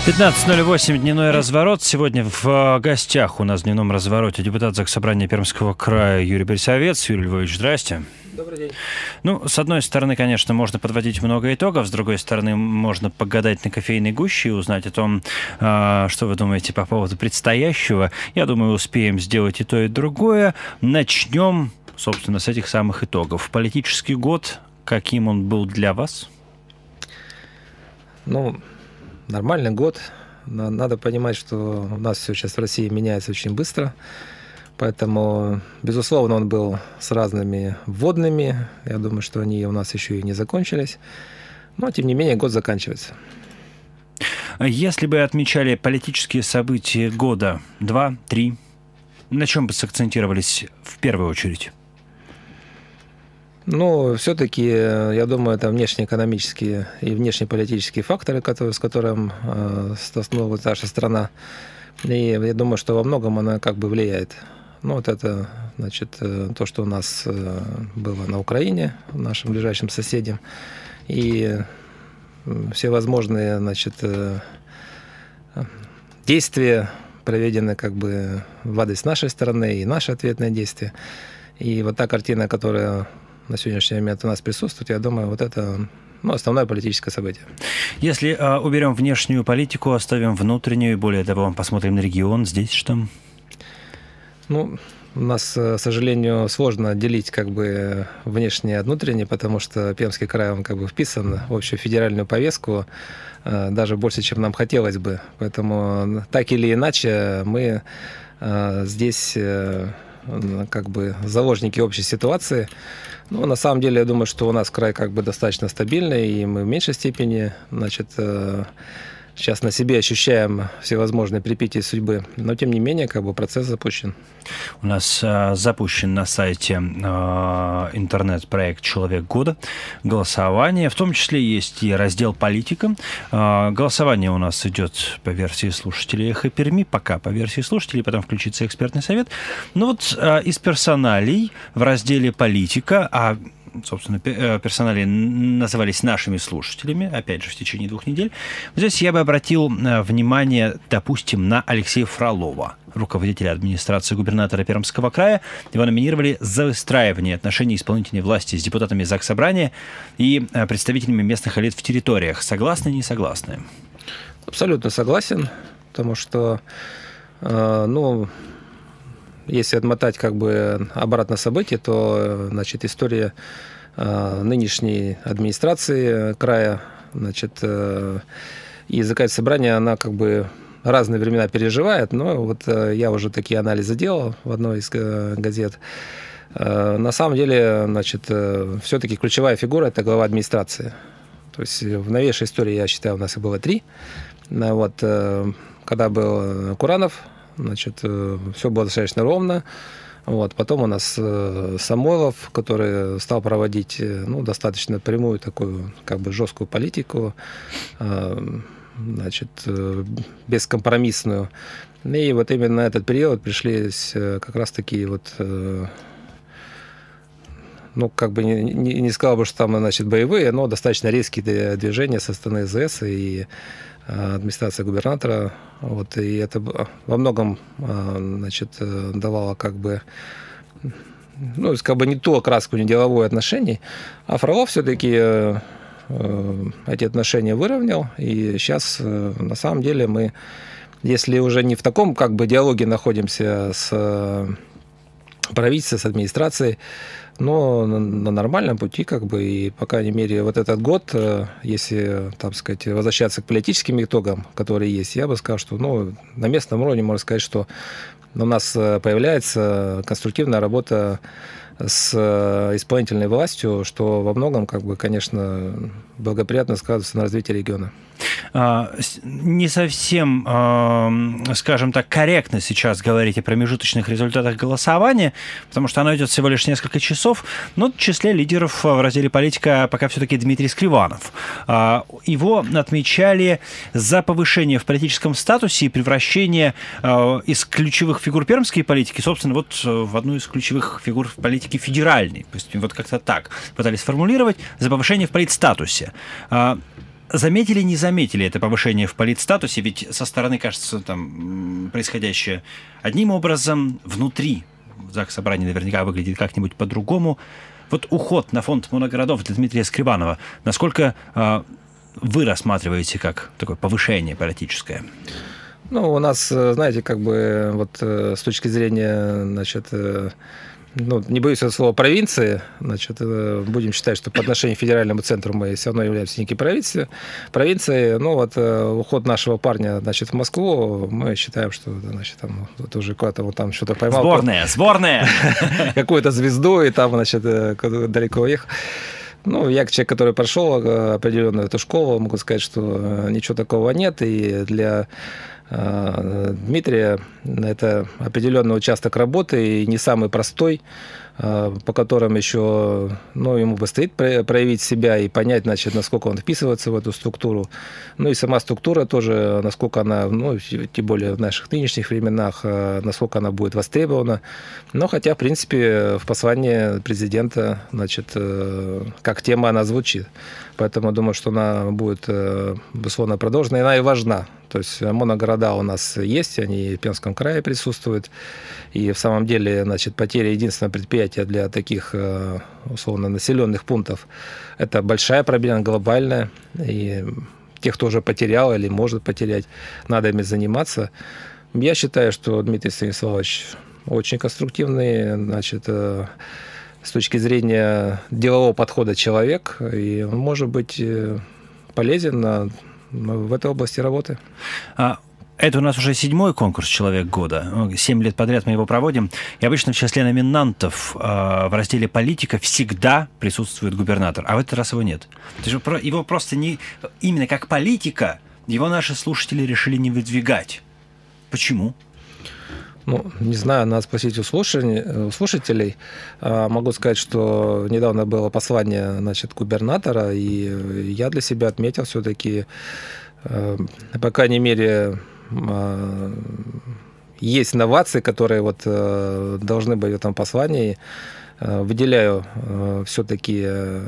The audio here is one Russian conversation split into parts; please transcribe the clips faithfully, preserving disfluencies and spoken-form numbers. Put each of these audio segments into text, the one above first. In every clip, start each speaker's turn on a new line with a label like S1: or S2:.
S1: пятнадцать ноль восемь, дневной разворот. Сегодня в гостях у нас в дневном развороте депутат Заксобрания Пермского края Юрий Борисовец. Юрий Львович, здрасте.
S2: Добрый день.
S1: Ну, с одной стороны, конечно, можно подводить много итогов, с другой стороны, можно погадать на кофейной гуще и узнать о том, что вы думаете по поводу предстоящего. Я думаю, успеем сделать и то, и другое. Начнем, собственно, с этих самых итогов. Политический год, каким он был для вас?
S2: Ну, нормальный год. Надо понимать, что у нас все сейчас в России меняется очень быстро. Поэтому, безусловно, он был с разными вводными. Я думаю, что они у нас еще и не закончились. Но, тем не менее, год заканчивается.
S1: Если бы отмечали политические события года, два, три, на чем бы сакцентировались в первую очередь?
S2: Ну, все-таки, я думаю, это внешнеэкономические и внешнеполитические факторы, которые, с которым э, столкнулась наша страна. И я думаю, что во многом она как бы влияет. Ну, вот это, значит, то, что у нас было на Украине, нашим ближайшим соседям. И все возможные, значит, действия проведены как бы в адрес нашей стороны и наши ответные действия. И вот та картина, которая на сегодняшний момент у нас присутствует, я думаю, вот это, ну, основное политическое событие.
S1: Если э, уберем внешнюю политику, оставим внутреннюю, и более того, посмотрим на регион, здесь что?
S2: Ну, у нас, к сожалению, сложно отделить как бы внешнее от внутреннее, потому что Пермский край, он как бы вписан в общую федеральную повестку, э, даже больше, чем нам хотелось бы. Поэтому так или иначе мы э, здесь э, как бы заложники общей ситуации. Ну, на самом деле, я думаю, что у нас край как бы достаточно стабильный, и мы в меньшей степени, значит, сейчас на себе ощущаем всевозможные припития судьбы, но, тем не менее, как бы процесс запущен.
S1: У нас э, запущен на сайте э, интернет-проект «Человек года». Голосование, в том числе есть и раздел «Политика». Э, голосование у нас идет по версии слушателей «Эхо Перми», пока по версии слушателей, потом включится экспертный совет. Ну вот э, из персоналей в разделе «Политика», а собственно, персонали назывались нашими слушателями, опять же, в течение двух недель. Здесь я бы обратил внимание, допустим, на Алексея Фролова, руководителя администрации губернатора Пермского края. Его номинировали за выстраивание отношений исполнительной власти с депутатами Заксобрания и представителями местных элит в территориях. Согласны, не согласны?
S2: Абсолютно согласен, потому что, ну, если отмотать как бы обратно события, то, значит, история э, нынешней администрации края, значит, э, и законодательное собрание, она как бы разные времена переживает, но вот э, я уже такие анализы делал в одной из э, газет. Э, на самом деле, значит, э, все-таки ключевая фигура – это глава администрации. То есть в новейшей истории, я считаю, у нас их было три. Вот, э, когда был Куранов, значит, все было достаточно ровно. Вот. Потом у нас Самойлов, который стал проводить, ну, достаточно прямую такую как бы жесткую политику, значит, бескомпромиссную. И вот именно на этот период пришлись как раз такие вот, ну, как бы не, не, не сказал бы, что там, значит, боевые, но достаточно резкие движения со стороны ЗС и администрация губернатора, вот, и это во многом, значит, давало как бы, ну, как бы не ту окраску, не деловое отношение, а Фролов все-таки эти отношения выровнял, и сейчас, на самом деле, мы, если уже не в таком, как бы, диалоге находимся с правительством, с администрацией, но на нормальном пути, как бы, и, по крайней мере, вот этот год, если, так сказать, возвращаться к политическим итогам, которые есть, я бы сказал, что, ну, на местном уровне можно сказать, что у нас появляется конструктивная работа с исполнительной властью, что во многом, как бы, конечно, благоприятно сказывается на развитии региона.
S1: Не совсем, скажем так, корректно сейчас говорить о промежуточных результатах голосования, потому что оно идет всего лишь несколько часов, но в числе лидеров в разделе «Политика» пока все-таки Дмитрий Скриванов. Его отмечали за повышение в политическом статусе и превращение из ключевых фигур пермской политики, собственно, вот в одну из ключевых фигур в политике федеральной. Вот как-то так пытались сформулировать, за повышение в политстатусе. заметили, не заметили это повышение в политстатусе? Ведь со стороны кажется там происходящее одним образом, внутри Заксобрание наверняка выглядит как-нибудь по-другому. Вот уход на фонд моногородов для Дмитрия Скрибанова, насколько э, вы рассматриваете как такое повышение политическое?
S2: Ну, у нас, знаете, как бы вот с точки зрения, значит, ну, не боюсь этого слова, провинции, значит, будем считать, что по отношению к федеральному центру мы все равно являемся некой провинцией. Провинции, ну, вот уход нашего парня, значит, в Москву, мы считаем, что, значит, там, вот уже куда-то вот там что-то поймал.
S1: Сборная, сборная!
S2: Какую-то звезду, и там, значит, далеко уехал. Ну, я, человек, который прошел определенную эту школу, могу сказать, что ничего такого нет, и для Дмитрия это определенный участок работы, и не самый простой, по которым еще, ну, ему предстоит проявить себя и понять, значит, насколько он вписывается в эту структуру. Ну и сама структура тоже, насколько она, ну, тем более в наших нынешних временах, насколько она будет востребована. Но хотя, в принципе, в послании президента, значит, как тема она звучит. Поэтому я думаю, что она будет, безусловно, продолжена, и она и важна. То есть моногорода у нас есть, они в Пермском крае присутствуют. И в самом деле, значит, потеря единственного предприятия для таких, условно, населенных пунктов – это большая проблема, глобальная. И тех, кто уже потерял или может потерять, надо ими заниматься. Я считаю, что Дмитрий Станиславович очень конструктивный, значит, с точки зрения делового подхода человек, и он может быть полезен в этой области работы.
S1: Это у нас уже седьмой конкурс «Человек года». Семь лет подряд мы его проводим. И обычно в числе номинантов в разделе «Политика» всегда присутствует губернатор. А в этот раз его нет. Его просто не... Именно как политика его наши слушатели решили не выдвигать. Почему?
S2: Ну, не знаю, надо спросить у слушателей. Могу сказать, что недавно было послание, значит, губернатора, и я для себя отметил все-таки, по крайней мере, есть новации, которые вот должны быть в этом послании. Выделяю все-таки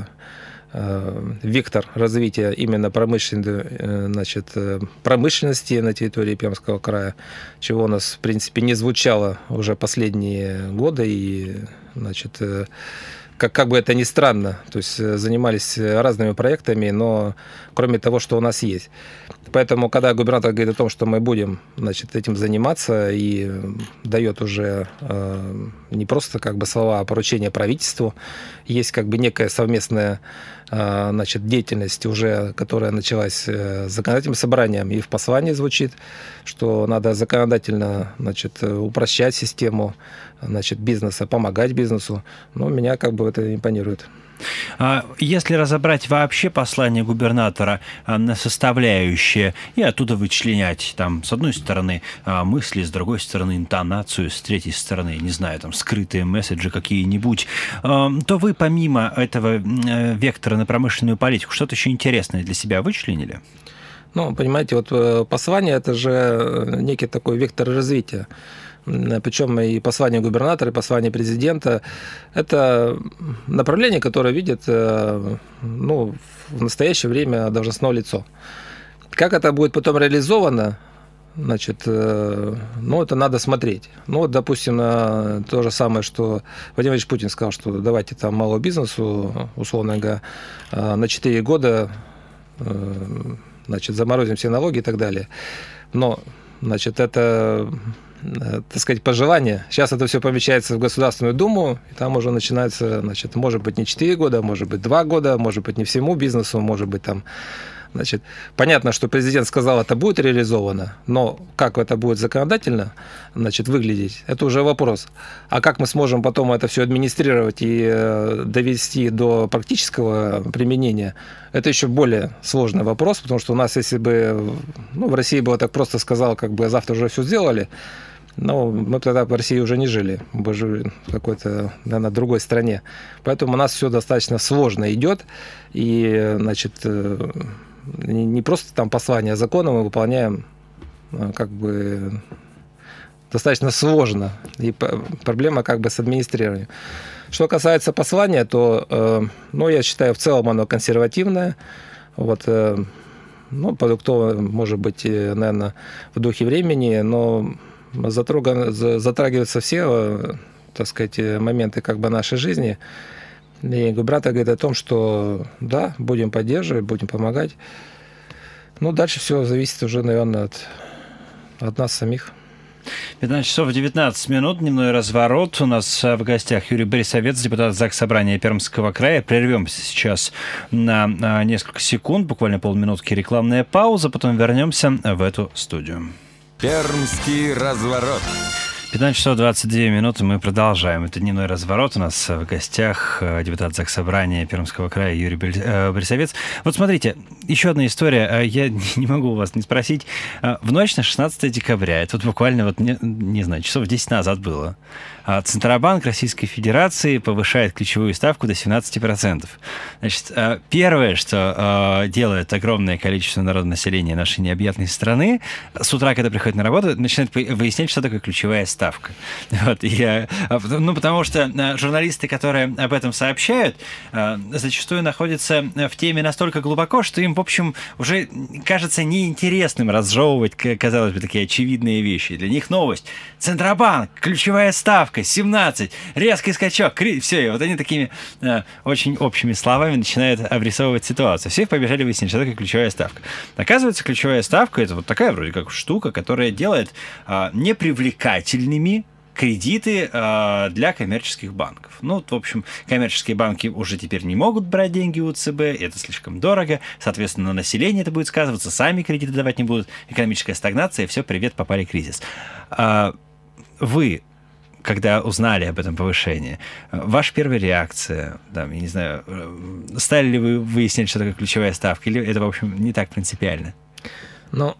S2: вектор развития именно промышленной, значит, промышленности на территории Пермского края, чего у нас, в принципе, не звучало уже последние годы. И, значит, как, как бы это ни странно, то есть занимались разными проектами, но кроме того, что у нас есть. Поэтому, когда губернатор говорит о том, что мы будем, значит, этим заниматься, и дает уже э, не просто как бы слова, а поручение правительству, есть как бы некая совместная э, значит, деятельность уже, которая началась с законодательным собранием, и в послании звучит, что надо законодательно, значит, упрощать систему, значит, бизнеса, помогать бизнесу. Но меня как бы это импонирует.
S1: Если разобрать вообще послание губернатора на составляющие и оттуда вычленять, там, с одной стороны, мысли, с другой стороны, интонацию, с третьей стороны, не знаю, там, скрытые месседжи какие-нибудь, то вы помимо этого вектора на промышленную политику что-то еще интересное для себя вычленили?
S2: Ну, понимаете, вот послание – это же некий такой вектор развития. Причем и послание губернатора, и послание президента – это направление, которое видит, ну, в настоящее время должностное лицо. Как это будет потом реализовано, значит, ну, это надо смотреть. Ну, вот, допустим, то же самое, что Владимир Владимирович Путин сказал, что давайте там малому бизнесу, условно говоря, на четыре года, значит, заморозим все налоги и так далее. Но, значит, это, так сказать, пожелание. Сейчас это все помещается в Государственную Думу, и там уже начинается, значит, может быть, не четыре года, может быть, два года, может быть, не всему бизнесу, может быть, там, значит, понятно, что президент сказал, это будет реализовано, но как это будет законодательно, значит, выглядеть, это уже вопрос. А как мы сможем потом это все администрировать и довести до практического применения, это еще более сложный вопрос, потому что у нас, если бы, ну, в России было так просто сказал, как бы завтра уже все сделали, но мы тогда в России уже не жили, мы бы жили в какой-то, наверное, другой стране. Поэтому у нас все достаточно сложно идет, и, значит, не просто там послание, а законы мы выполняем как бы достаточно сложно, и проблема как бы с администрированием. Что касается послания, то, ну, я считаю, в целом оно консервативное. Вот, ну, продуктово, может быть, наверное, в духе времени, но затрагиваются, затрагиваются все, так сказать, моменты как бы нашей жизни. И губернатор говорит о том, что да, будем поддерживать, будем помогать. Ну, дальше все зависит уже, наверное, от, от нас самих.
S1: пятнадцать часов девятнадцать минут, дневной разворот. У нас в гостях Юрий Борисовец, депутат Заксобрания Пермского края. Прервемся сейчас на несколько секунд, буквально полминутки рекламная пауза, потом вернемся в эту студию.
S3: Пермский разворот.
S1: пятнадцать часов двадцать две минуты, мы продолжаем. Это дневной разворот. У нас в гостях депутат Заксобрания Пермского края Юрий Борисовец. Вот смотрите, еще одна история. Я не могу у вас не спросить. В ночь на шестнадцатое декабря, это вот буквально, вот не, не знаю, часов десять назад было, Центробанк Российской Федерации повышает ключевую ставку до семнадцать процентов. Значит, первое, что делает огромное количество народонаселения нашей необъятной страны, с утра, когда приходит на работу, начинает выяснять, что такое ключевая ставка. Вот, и, ну, потому что журналисты, которые об этом сообщают, зачастую находятся в теме настолько глубоко, что им, в общем, уже кажется неинтересным разжевывать, казалось бы, такие очевидные вещи. Для них новость. Центробанк, ключевая ставка, семнадцать, резкий скачок, все, и вот они такими э, очень общими словами начинают обрисовывать ситуацию. Все побежали выяснить, что такое ключевая ставка. Оказывается, ключевая ставка — это вот такая вроде как штука, которая делает э, непривлекательными кредиты э, для коммерческих банков. Ну, в общем, коммерческие банки уже теперь не могут брать деньги у ЦБ, это слишком дорого, соответственно, на население это будет сказываться, сами кредиты давать не будут, экономическая стагнация, все, привет, попали в кризис. Э, вы, когда узнали об этом повышении, ваша первая реакция, там, я не знаю, стали ли вы выяснять, что такое ключевая ставка, или это, в общем, не так принципиально?
S2: Ну,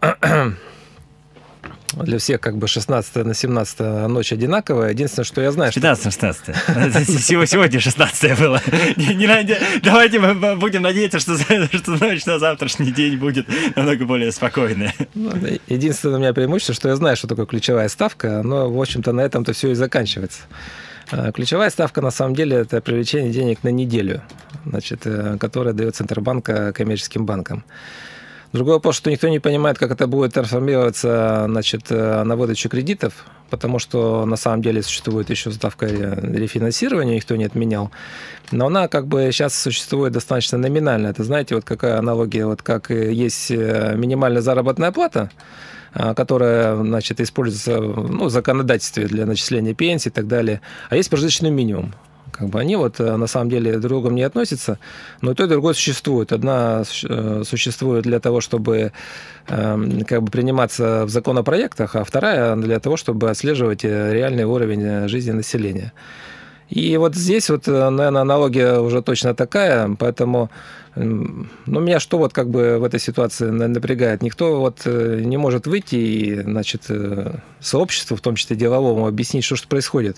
S2: для всех как бы шестнадцатое на семнадцатое ночь одинаковая. Единственное, что я знаю...
S1: пятнадцатое на шестнадцатое. Сегодня шестнадцатое было. Давайте мы будем надеяться, что ночь на завтрашний день будет намного более спокойная.
S2: Единственное у меня преимущество, что я знаю, что такое ключевая ставка, но, в общем-то, на этом-то все и заканчивается. Ключевая ставка, на самом деле, это привлечение денег на неделю, значит, которое дает Центробанк коммерческим банкам. Другой вопрос, что никто не понимает, как это будет трансформироваться, значит, на выдачу кредитов, потому что на самом деле существует еще ставка рефинансирования, никто не отменял. Но она как бы сейчас существует достаточно номинально. Это, знаете, вот какая аналогия, вот как есть минимальная заработная плата, которая, значит, используется, ну, в законодательстве для начисления пенсий и так далее, а есть прожиточный минимум. Как бы они вот на самом деле друг к другу не относятся, но и то, и другое существует. Одна существует для того, чтобы как бы приниматься в законопроектах, а вторая для того, чтобы отслеживать реальный уровень жизни населения. И вот здесь вот, наверное, аналогия уже точно такая, поэтому, ну, меня что вот как бы в этой ситуации напрягает? Никто вот не может выйти и, значит, сообществу, в том числе деловому, объяснить, что же происходит.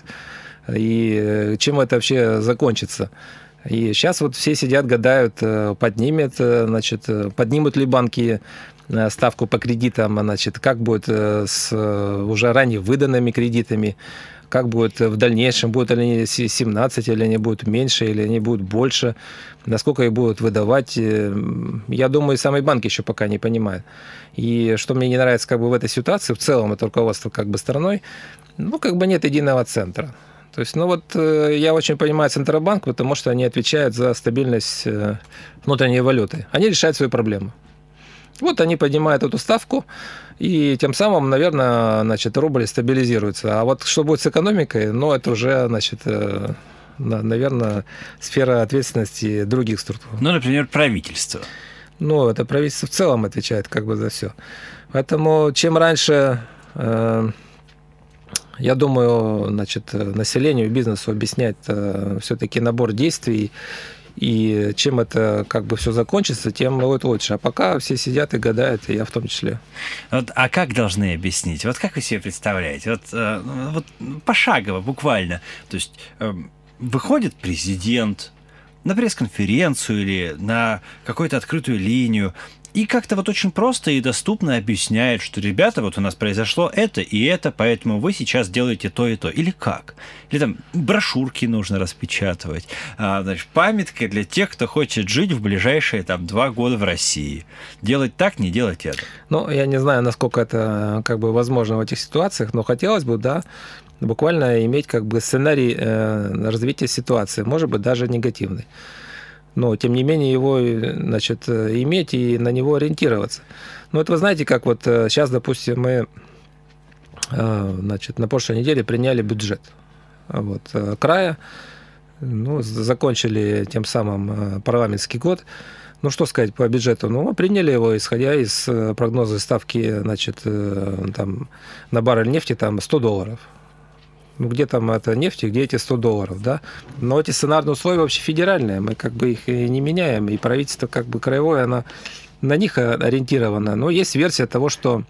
S2: И чем это вообще закончится. И сейчас вот все сидят, гадают, поднимет, значит, поднимут ли банки ставку по кредитам, значит, как будет с уже ранее выданными кредитами, как будет в дальнейшем, будут ли они семнадцать, или они будут меньше, или они будут больше, насколько их будут выдавать. Я думаю, сами банки еще пока не понимают. И что мне не нравится как бы в этой ситуации, в целом это руководство как бы страной, ну, как бы нет единого центра. То есть, ну вот я очень понимаю Центробанк, потому что они отвечают за стабильность внутренней валюты. Они решают свои проблемы. Вот они поднимают эту ставку, и тем самым, наверное, значит, рубль стабилизируется. А вот что будет с экономикой, ну, это уже, значит, наверное, сфера ответственности других структур.
S1: Ну, например, правительство.
S2: Ну, это правительство в целом отвечает как бы за все. Поэтому чем раньше... Я думаю, значит, населению, бизнесу объяснять все-таки набор действий, и чем это как бы все закончится, тем будет лучше. А пока все сидят и гадают, и я в том числе.
S1: Вот, а как должны объяснить? Вот как вы себе представляете? Вот, вот пошагово, буквально. То есть выходит президент на пресс-конференцию или на какую-то открытую линию И как-то вот очень просто и доступно объясняет, что, ребята, вот у нас произошло это и это, поэтому вы сейчас делаете то и то. Или как? Или там брошюрки нужно распечатывать. А, значит, памятка для тех, кто хочет жить в ближайшие там два года в России. Делать так, не делать это.
S2: Ну, я не знаю, насколько это как бы возможно в этих ситуациях, но хотелось бы, да, буквально иметь как бы сценарий э, развития ситуации, может быть, даже негативный. Но, тем не менее, его, значит, иметь и на него ориентироваться. Ну, это вы знаете, как вот сейчас, допустим, мы, значит, на прошлой неделе приняли бюджет вот, края, ну, закончили тем самым парламентский год. Ну, что сказать по бюджету? Ну, мы приняли его, исходя из прогноза ставки, значит, там, на баррель нефти там сто долларов. Ну, где там это нефть, где эти сто долларов, да? Но эти сценарные условия вообще федеральные, мы как бы их и не меняем, и правительство как бы краевое, оно на них ориентировано. Но есть версия того, что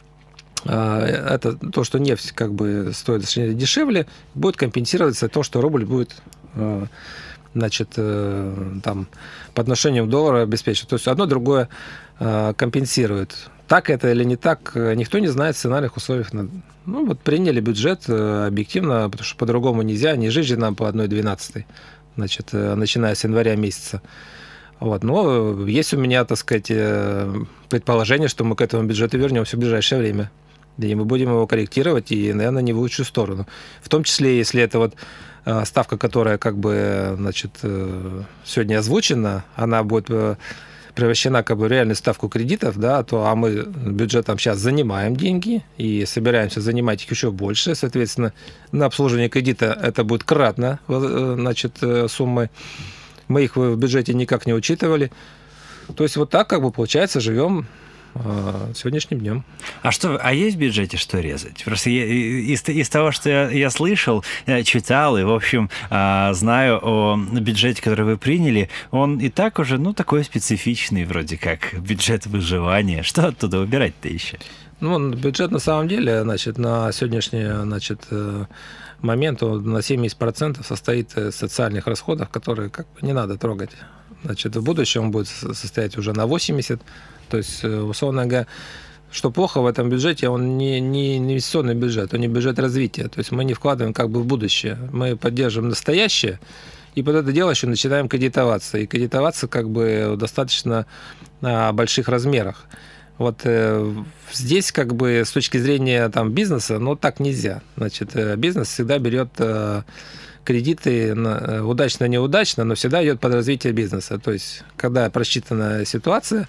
S2: э, это то, что нефть как бы стоит дешевле, будет компенсироваться то, что рубль будет э, значит, э, там, по отношению к доллару обеспечивать. То есть одно другое э, компенсирует. Так это или не так, никто не знает в сценарных условиях. Ну, вот приняли бюджет объективно, потому что по-другому нельзя, не жить же нам по одной двенадцатой, значит, начиная с января месяца. Вот. Но есть у меня, так сказать, предположение, что мы к этому бюджету вернемся в ближайшее время. И мы будем его корректировать, и, наверное, не в лучшую сторону. В том числе, если это вот ставка, которая как бы, значит, сегодня озвучена, она будет превращена как бы в реальную ставку кредитов, да, то а мы бюджетом сейчас занимаем деньги и собираемся занимать их еще больше, соответственно, на обслуживание кредита это будет кратно, значит, суммы. Мы их в бюджете никак не учитывали. То есть вот так как бы получается живем сегодняшним днем.
S1: А что, а есть в бюджете что резать? Просто я, из, из того, что я, я слышал, читал и, в общем, знаю о бюджете, который вы приняли, он и так уже, ну, такой специфичный, вроде как, бюджет выживания. Что оттуда выбирать-то еще?
S2: Ну, бюджет на самом деле, значит, на сегодняшний, значит, момент он на семьдесят процентов состоит из социальных расходов, которые как бы не надо трогать. Значит, в будущем он будет состоять уже на восемьдесят процентов. То есть, условно говоря, что плохо в этом бюджете, он не, не инвестиционный бюджет, он не бюджет развития. То есть мы не вкладываем как бы в будущее, мы поддерживаем настоящее, и под это дело еще начинаем кредитоваться. И кредитоваться как бы в достаточно больших размерах. Вот э, здесь как бы с точки зрения там, бизнеса, ну так нельзя. Значит, бизнес всегда берет э, кредиты на, удачно-неудачно, но всегда идет под развитие бизнеса. То есть, когда просчитана ситуация,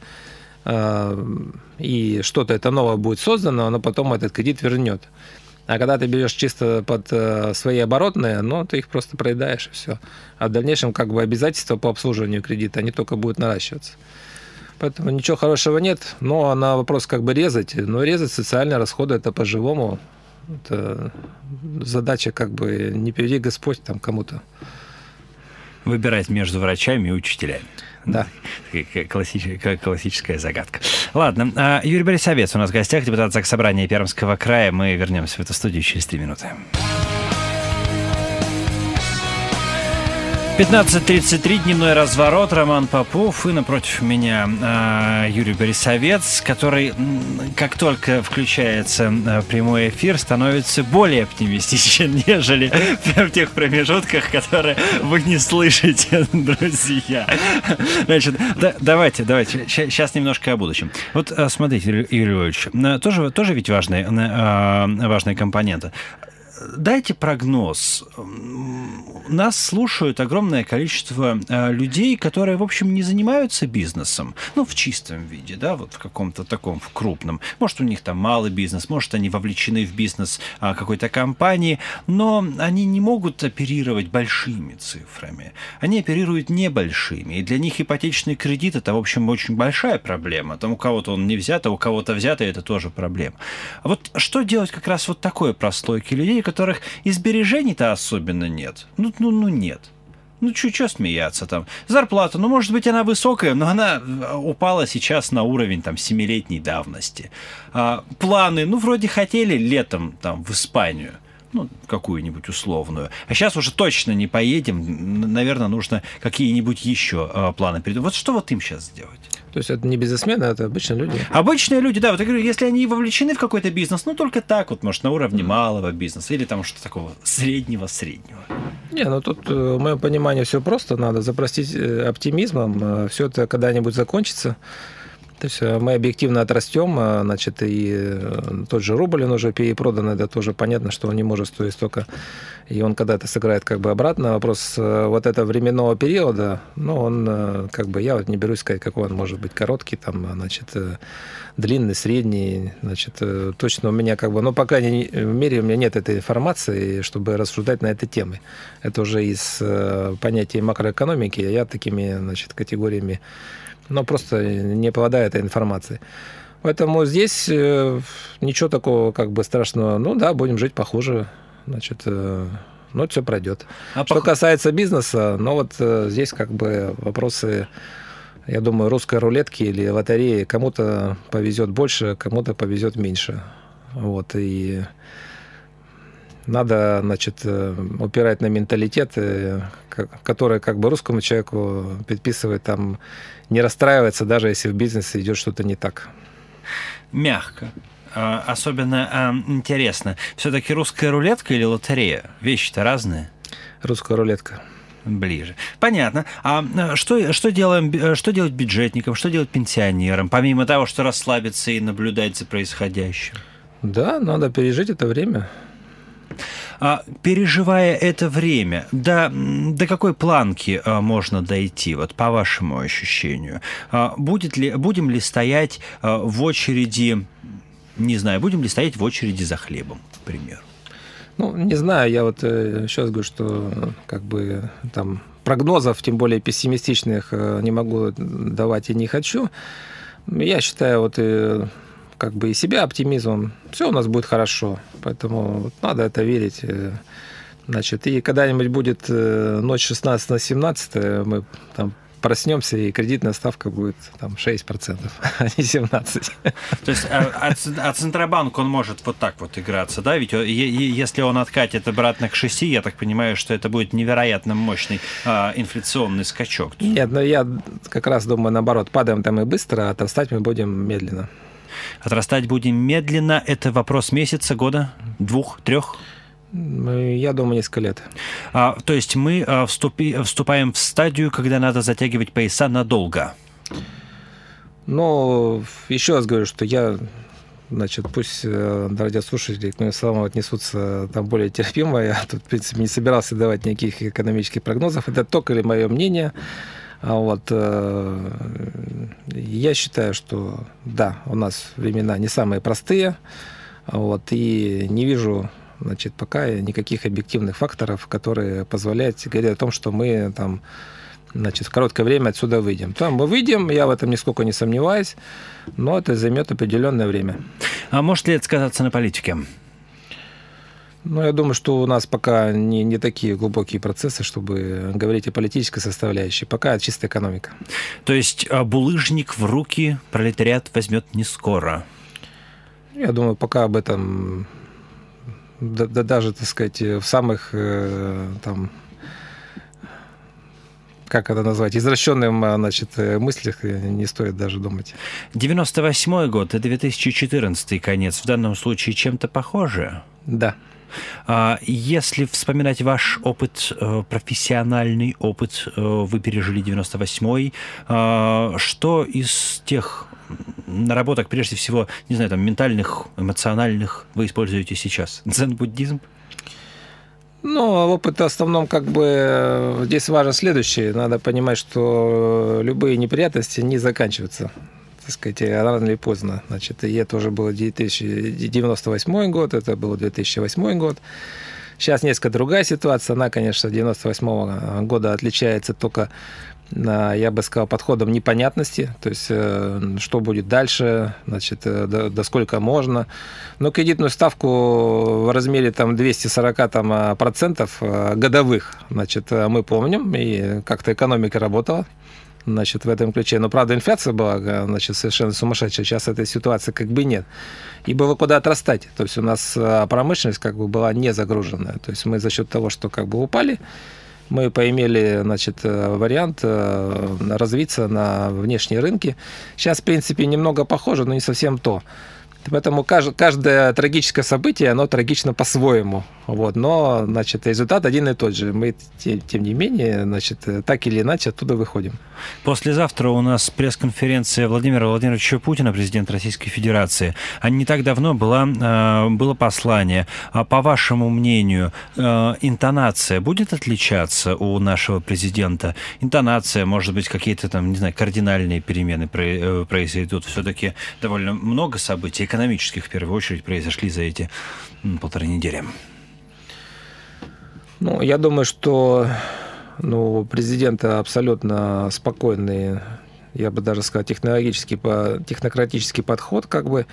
S2: и что-то это новое будет создано, оно потом этот кредит вернет. А когда ты берешь чисто под свои оборотные, ну, ты их просто проедаешь, и все. А в дальнейшем как бы обязательства по обслуживанию кредита, они только будут наращиваться. Поэтому ничего хорошего нет. Но на вопрос как бы резать, но резать социальные расходы это по-живому. Это задача как бы не приведи Господь там кому-то.
S1: Выбирать между врачами и учителями.
S2: Да.
S1: Классическая, классическая загадка. Ладно. Юрий Борисовец у нас в гостях, депутат Заксобрания Пермского края. Мы вернемся в эту студию через три минуты. пятнадцать тридцать три, дневной разворот, Роман Попов, и напротив меня э, Юрий Борисовец, который, как только включается э, прямой эфир, становится более оптимистичен, нежели в тех промежутках, которые вы не слышите, друзья. Значит, да, давайте, давайте, сейчас немножко о будущем. Вот э, смотрите, Юрий Львович, э, тоже, тоже ведь важная, э, важная компонента. Дайте прогноз. Нас слушают огромное количество э, людей, которые, в общем, не занимаются бизнесом, ну, в чистом виде, да, вот в каком-то таком, в крупном. Может, у них там малый бизнес, может, они вовлечены в бизнес э, какой-то компании, но они не могут оперировать большими цифрами. Они оперируют небольшими, и для них ипотечный кредит – это, в общем, очень большая проблема. Там у кого-то он не взят, а у кого-то взят, и это тоже проблема. А вот что делать как раз вот такой прослойке людей, у которых и сбережений-то особенно нет? Ну, ну, ну нет. Ну, что смеяться там? Зарплата, ну, может быть, она высокая, но она упала сейчас на уровень там семилетней давности. А, планы, ну, вроде хотели летом там в Испанию, ну, какую-нибудь условную. А сейчас уже точно не поедем. Наверное, нужно какие-нибудь еще а, планы придумать. Вот что вот им сейчас сделать?
S2: То есть это не бизнесмены, это обычные люди.
S1: Обычные люди, да. Вот я говорю, если они вовлечены в какой-то бизнес, ну только так вот, может, на уровне малого бизнеса или там что-то такого среднего-среднего.
S2: Не, ну тут, в моем понимании, все просто. Надо запростить оптимизмом. Все это когда-нибудь закончится. То есть мы объективно отрастем, значит, и тот же рубль, он уже перепродан, это тоже понятно, что он не может стоить столько, и он когда-то сыграет как бы обратно. Вопрос вот этого временного периода, ну, он как бы, я вот не берусь сказать, какой он может быть, короткий, там, значит, длинный, средний, значит, точно у меня как бы, ну, пока не, в мире у меня нет этой информации, чтобы рассуждать на этой теме. Это уже из понятия макроэкономики, я такими, значит, категориями, но просто не обладаю этой информацией. Поэтому здесь ничего такого как бы страшного. Ну да, будем жить похуже, значит, ну все пройдет. А Что пох... касается бизнеса, ну вот здесь как бы вопросы, я думаю, русской рулетки или лотереи. Кому-то повезет больше, кому-то повезет меньше. Вот, и надо, значит, упирать на менталитет, который как бы русскому человеку предписывает там не расстраиваться, даже если в бизнесе идет что-то не так.
S1: Мягко. Особенно интересно. Все-таки русская рулетка или лотерея? Вещи-то разные.
S2: Русская рулетка.
S1: Ближе. Понятно. А что, что, делаем, что делать бюджетникам, что делать пенсионерам, помимо того, что расслабиться и наблюдать за происходящим?
S2: Да, надо пережить это время.
S1: А, переживая это время, до, до какой планки а, можно дойти, вот по вашему ощущению? А, будет ли, будем ли стоять а, в очереди, не знаю, будем ли стоять в очереди за хлебом, к примеру?
S2: Ну, не знаю, я вот э, сейчас говорю, что как бы там прогнозов, тем более пессимистичных, э, не могу давать и не хочу. Я считаю, вот э, как бы и себя оптимизмом, все у нас будет хорошо, поэтому надо это верить. Значит, и когда-нибудь будет ночь шестнадцатого на семнадцатое, мы там проснемся, и кредитная ставка будет там шесть процентов, а не семнадцать процентов.
S1: То есть, а, а Центробанк, он может вот так вот играться, да? Ведь если он откатит обратно к шести, я так понимаю, что это будет невероятно мощный а, инфляционный скачок.
S2: Нет, но я как раз думаю, наоборот, падаем там и быстро, а отрастать мы будем медленно.
S1: Отрастать будем медленно. Это вопрос месяца, года, двух, трех?
S2: Я думаю, несколько лет.
S1: А, то есть мы а, вступи, вступаем в стадию, когда надо затягивать пояса надолго.
S2: Ну, еще раз говорю, что я, значит, пусть радиослушатели к моим словам отнесутся там более терпимо. Я тут, в принципе, не собирался давать никаких экономических прогнозов. Это только ли мое мнение. А вот, э, я считаю, что да, у нас времена не самые простые, вот, и не вижу, значит, пока никаких объективных факторов, которые позволяют говорить о том, что мы там, значит, в короткое время отсюда выйдем. Там мы выйдем, я в этом нисколько не сомневаюсь, но это займет определенное время.
S1: А может ли это сказаться на политике?
S2: Ну, я думаю, что у нас пока не, не такие глубокие процессы, чтобы говорить о политической составляющей. Пока чисто экономика.
S1: То есть булыжник в руки пролетариат возьмет не скоро?
S2: Я думаю, пока об этом, да, да, даже, так сказать, в самых там, как это назвать, извращенных, значит, мыслях не стоит даже думать.
S1: девяносто восьмой год и две тысячи четырнадцатый конец в данном случае чем-то похожи?
S2: Да.
S1: Если вспоминать ваш опыт, профессиональный опыт, вы пережили девяносто восьмой, что из тех наработок, прежде всего, не знаю, там, ментальных, эмоциональных, вы используете сейчас? Дзен-буддизм?
S2: Ну, опыт в основном, как бы, здесь важно следующее. Надо понимать, что любые неприятности не заканчиваются, так сказать, рано или поздно. Значит, и это уже был девяносто восьмой год, это был две тысячи восьмой год. Сейчас несколько другая ситуация. Она, конечно, девяносто восьмого года отличается только, я бы сказал, подходом непонятности. То есть, что будет дальше, значит, до, до сколько можно. Но кредитную ставку в размере там, двести сорок там, процентов годовых, значит, мы помним, и как-то экономика работала. Значит, в этом ключе. Но, правда, инфляция была, значит, совершенно сумасшедшая. Сейчас этой ситуации как бы нет. И было куда отрастать. То есть у нас промышленность как бы была не загруженная. То есть мы за счет того, что как бы упали, мы поимели, значит, вариант развиться на внешние рынки. Сейчас, в принципе, немного похоже, но не совсем то. Поэтому каждое трагическое событие, оно трагично по-своему. Вот. Но, значит, результат один и тот же. Мы, тем не менее, значит, так или иначе оттуда выходим.
S1: Послезавтра у нас пресс-конференция Владимира Владимировича Путина, президента Российской Федерации. А не так давно была, было послание. По вашему мнению, интонация будет отличаться у нашего президента? Интонация, может быть, какие-то там, не знаю, кардинальные перемены произойдут? Все-таки довольно много событий экономических, в первую очередь, произошли за эти полторы недели.
S2: Ну, я думаю, что ну, у президента абсолютно спокойный, я бы даже сказал, технологический, технократический подход, как бы.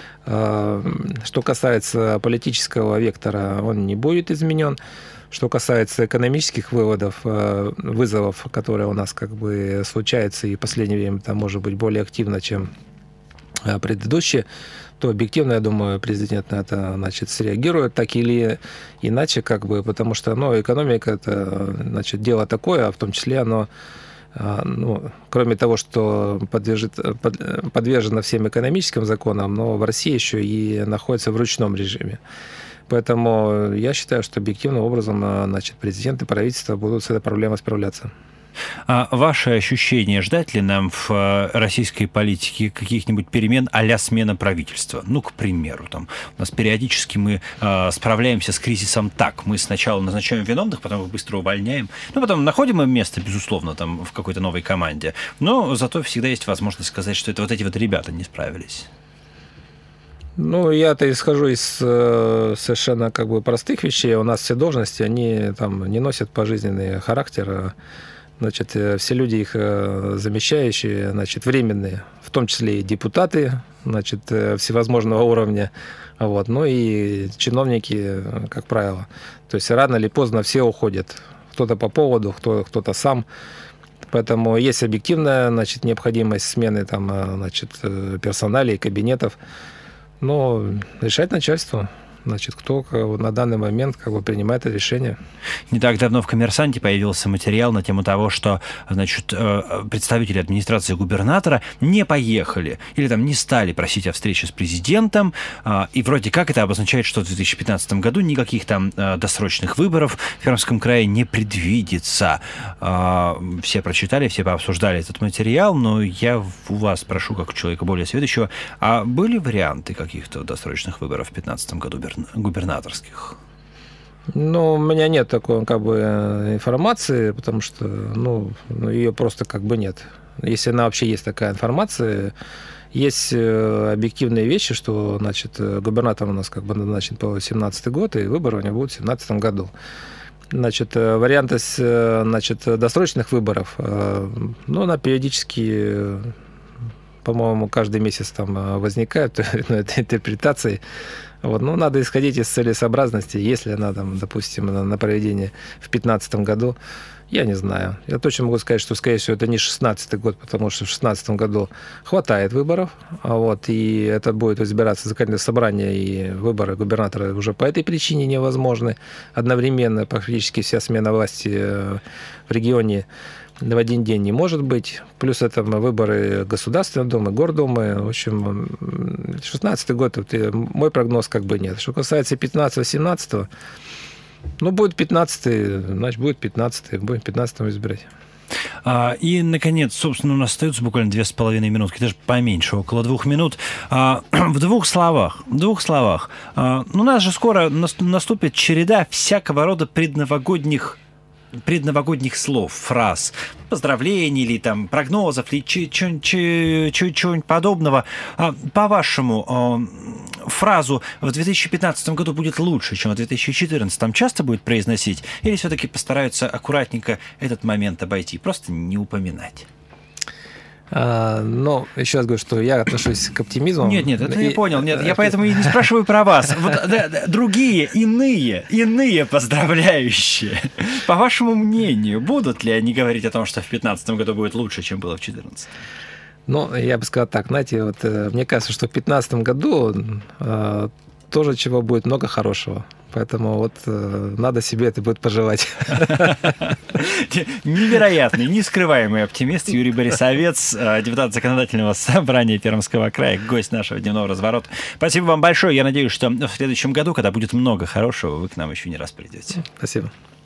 S2: Что касается политического вектора, он не будет изменен. Что касается экономических выводов, вызовов, которые у нас как бы случаются и в последнее время там может быть более активно, чем предыдущие, то объективно, я думаю, президент на это, значит, среагирует так или иначе, как бы, потому что, ну, экономика это, значит, дело такое, а в том числе оно, ну, кроме того, что подлежит, под, подвержено всем экономическим законам, но в России еще и находится в ручном режиме. Поэтому я считаю, что объективным образом, значит, президент и правительство будут с этой проблемой справляться.
S1: А ваши ощущения, ждать ли нам в российской политике каких-нибудь перемен а-ля смена правительства? Ну, к примеру, там, у нас периодически мы э, справляемся с кризисом так. Мы сначала назначаем виновных, потом их быстро увольняем. Ну, потом находим им место, безусловно, там, в какой-то новой команде. Но зато всегда есть возможность сказать, что это вот эти вот ребята не справились.
S2: Ну, я-то исхожу из э, совершенно как бы простых вещей. У нас все должности, они там не носят пожизненный характер. Значит, все люди, их замещающие, значит, временные, в том числе и депутаты, значит, всевозможного уровня, вот, ну и чиновники, как правило. То есть рано или поздно все уходят. Кто-то по поводу, кто, кто-то сам. Поэтому есть объективная, значит, необходимость смены там, значит, персоналей, кабинетов. Но решать начальство. Значит, кто на данный момент как бы принимает это решение.
S1: Не так давно в «Коммерсанте» появился материал на тему того, что, значит, представители администрации губернатора не поехали или там не стали просить о встрече с президентом, и вроде как это обозначает, что в две тысячи пятнадцатом году никаких там досрочных выборов в Пермском крае не предвидится. Все прочитали, все пообсуждали этот материал, но я у вас прошу, как человека более сведущего, а были варианты каких-то досрочных выборов в две тысячи пятнадцатом году губернаторских?
S2: Ну, у меня нет такой как бы информации, потому что ну, ее просто как бы нет. Если она вообще есть такая информация, есть объективные вещи, что, значит, губернатор у нас как бы назначен по семнадцатый год, и выборы у него будут в семнадцатом году. Значит, варианты, значит, досрочных выборов, ну, она периодически, по-моему, каждый месяц там возникает интерпретации. Вот, ну, надо исходить из целесообразности, если она, там, допустим, на, на проведение в две тысячи пятнадцатом году, я не знаю. Я точно могу сказать, что, скорее всего, это не шестнадцатый год, потому что в две тысячи шестнадцатом году хватает выборов, вот, и это будет избираться законодательное собрание, и выборы губернатора уже по этой причине невозможны. Одновременно практически вся смена власти в регионе в один день не может быть. Плюс это выборы Государственной Думы, Гордумы. В общем, шестнадцатый год, вот, мой прогноз как бы нет. Что касается пятнадцатого-семнадцатого, ну, будет пятнадцатый, значит, будет пятнадцатый, будем пятнадцатого избирать.
S1: И, наконец, собственно, у нас остается буквально две с половиной минутки, даже поменьше, около двух минут. В двух словах, в двух словах. Ну, у нас же скоро наступит череда всякого рода предновогодних предновогодних слов, фраз, поздравлений или там прогнозов, или чего-нибудь подобного. По-вашему, фразу в две тысячи пятнадцатом году будет лучше, чем в две тысячи четырнадцатом часто будет произносить, или все-таки постараются аккуратненько этот момент обойти, просто не упоминать?
S2: А, но еще раз говорю, что я отношусь к оптимизму.
S1: Нет, нет, это и... я понял. Нет, я поэтому и не спрашиваю про вас. Вот, да, да, другие, иные, иные поздравляющие. По вашему мнению, будут ли они говорить о том, что в две тысячи пятнадцатом году будет лучше, чем было в две тысячи четырнадцатом?
S2: Ну, я бы сказал так, знаете, вот мне кажется, что в две тысячи пятнадцатом году тоже чего будет много хорошего. Поэтому вот э, надо себе это будет пожелать.
S1: Невероятный, нескрываемый оптимист Юрий Борисовец, депутат Законодательного собрания Пермского края, гость нашего дневного разворота. Спасибо вам большое. Я надеюсь, что в следующем году, когда будет много хорошего, вы к нам еще не раз придете.
S2: Спасибо.